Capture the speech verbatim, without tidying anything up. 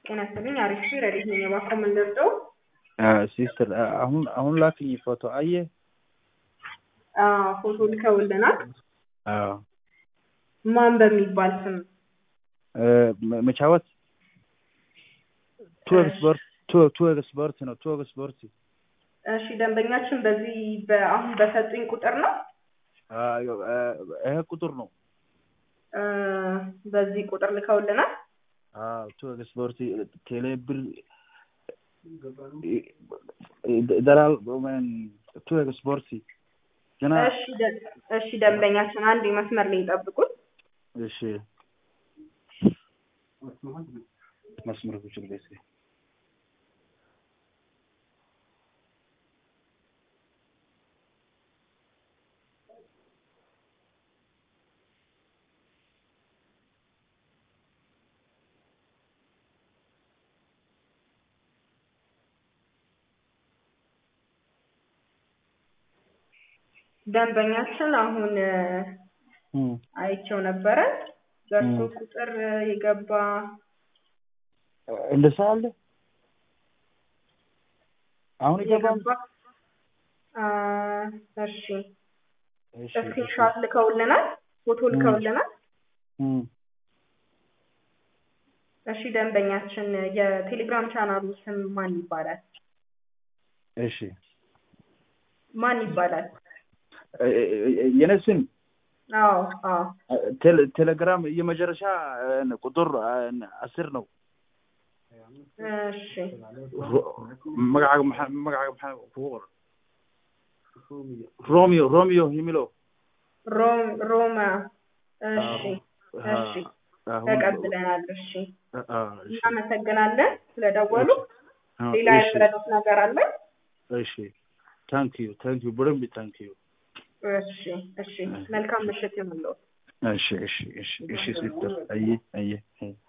ጤና ይስጥልኝ አሪፍ ነኝ ረዲት ነኝ እባክዎ ምን ልርዳዎ? ሲስተር አሁን አሁን ላክኝ ፎቶ አየህ? አዎ ፎቶ ልከውልናል። አዎ ማን በሚባል ስም? መቻወት ቱ ኤክስፐርት ቱ ቱ ኤክስፐርት ነው ቱ ኤክስፐርት። እሺ ደንበኛችን በዚህ በአሁን በሰጡኝ ቁጥር ነው? አዎ ይሄ ቁጥር ነው። በዚህ ቁጥር ልከውልናል? አዎ ቱ ኤክስፐርት ቴሌብር ደራል ወመን ቱ ኤክስፐርት ገና እሺ እሺ ደንበኛችን አንድ መስመር ላይ ይጠብቁት። እሺ መስመር ብቻ ለይስ ደንበኛችን አሁን አይቼው ነበረ በእርሱ ቁጥር የገባ እንደዛ አለ አሁን ይገባ አ እሺ ስክሪንሾት ልከውልናል ፎቶ ልከውልናል እሺ ደንበኛችን የቴሌግራም ቻናሉ ስም ማን ይባላል? እሺ ማን ይባላል? የነስም አዎ አዎ ቴሌግራም የመጨረሻ ቁጥር አስር ነው። እሺ መጋግ መጋግ ፎር ሮሚዮ ሮሚዮ የሚለው ሮም ሮማ እሺ እሺ ተቀብለናል። እሺ እናመሰግናለን ስለደወሉ። ሌላ ያስረዱት ነገር አለ? እሺ ታንክ ዩ ታንክ ዩ በደንብ ታንክ ዩ። እሺ እሺ መልካም ምሽት ይሁንልዎት። እሺ እሺ እሺ እሺ ሲስተር አየ አየ